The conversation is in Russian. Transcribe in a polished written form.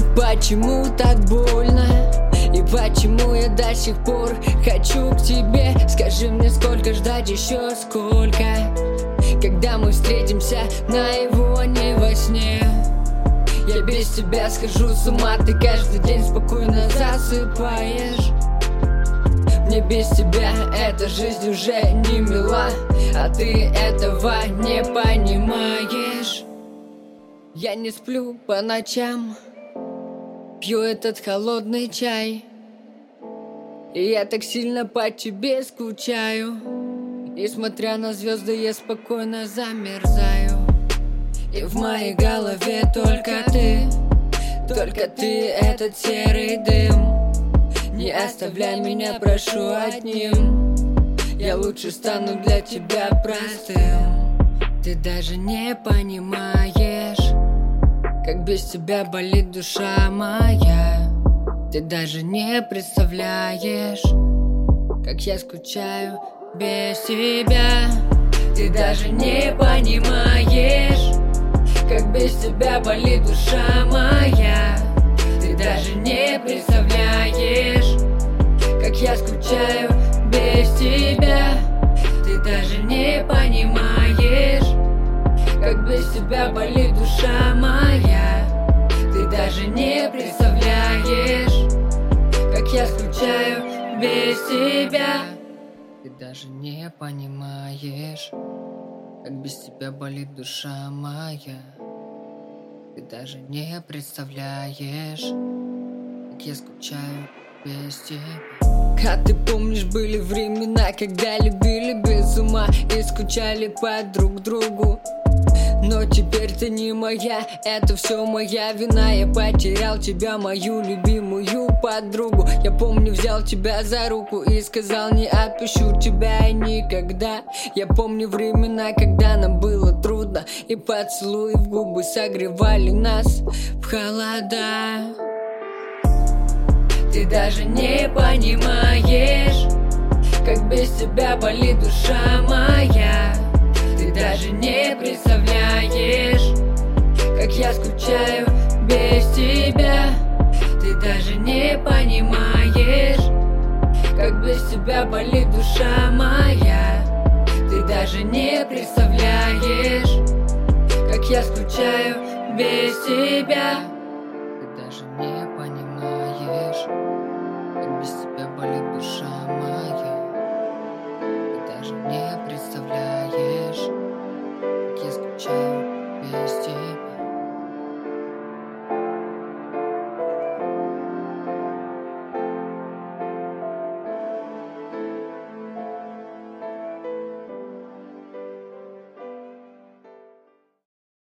Почему так больно? И почему я до сих пор хочу к тебе? Скажи мне, сколько ждать еще, сколько? Когда мы встретимся наяву, а не во сне. Я без тебя схожу с ума, ты каждый день спокойно засыпаешь. Мне без тебя эта жизнь уже не мила, а ты этого не понимаешь. Я не сплю по ночам, пью этот холодный чай, и я так сильно по тебе скучаю. И смотря на звезды, я спокойно замерзаю. И в моей голове только ты, этот серый дым. Не оставляй меня, прошу, одним. Я лучше стану для тебя простым. Ты даже не понимаешь, как без тебя болит душа моя. Ты даже не представляешь, как я скучаю без тебя. Ты даже не понимаешь, как без тебя болит душа моя. Ты даже не представляешь, как я скучаю без тебя. Ты даже не понимаешь, как без тебя болит душа моя. Ты даже не представляешь, как я скучаю без тебя. Ты даже не понимаешь, как без тебя болит душа моя. Ты даже не представляешь, как я скучаю без тебя. А ты помнишь, были времена, когда любили без ума и скучали по друг другу. Но теперь ты не моя, это все моя вина. Я потерял тебя, мою любимую подругу. Я помню, взял тебя за руку и сказал, не отпущу тебя никогда. Я помню времена, когда нам было трудно, и поцелуи в губы согревали нас в холода. Ты даже не понимаешь, как без тебя болит душа моя. Ты даже не представляешь, как я скучаю без тебя. Ты даже не понимаешь, как без тебя болит душа моя. Ты даже не представляешь, как я скучаю без тебя. Ты даже не понимаешь, как без тебя болит душа моя. Ты даже не